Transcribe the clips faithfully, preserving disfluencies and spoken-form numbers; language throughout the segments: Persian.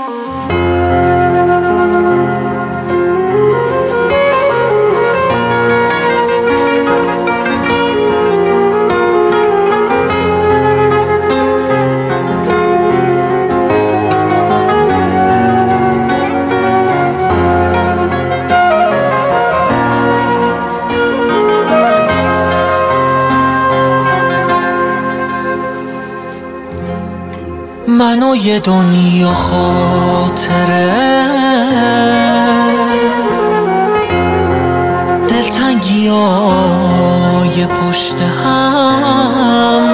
من و یه دنیا خاطره دلتنگی های پشت هم،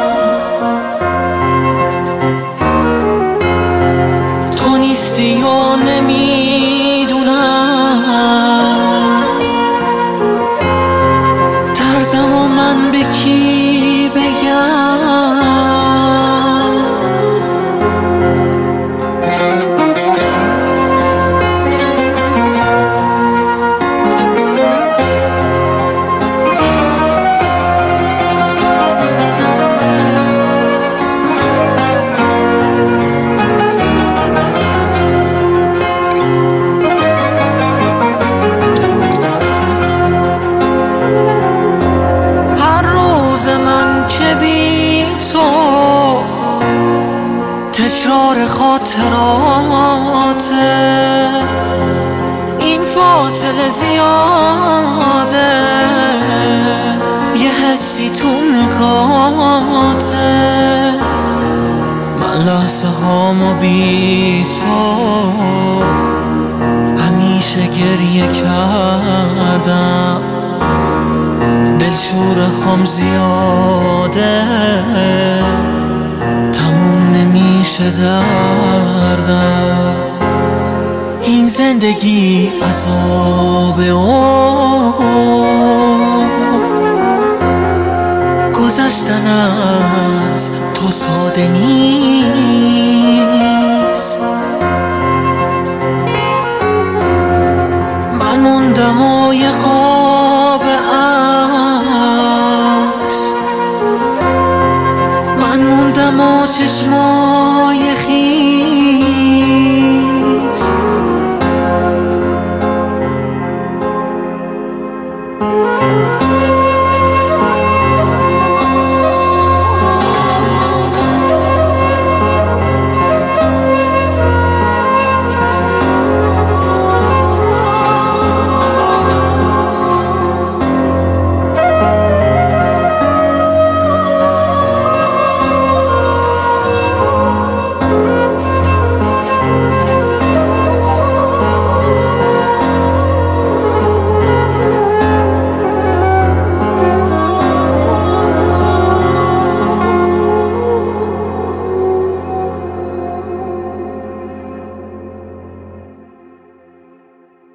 تو نیستی و نمیدونم دردم و من به کی بگم. که بی تو تکرار خاطراته، این فاصله زیاده، یه حسی تو نگاته. من لحظه هامو بی تو همیشه گریه کردم، دلشوره هم زیاده، تموم نمیشه دردم. این زندگی عذابه و گذشتن از تو ساده نیست.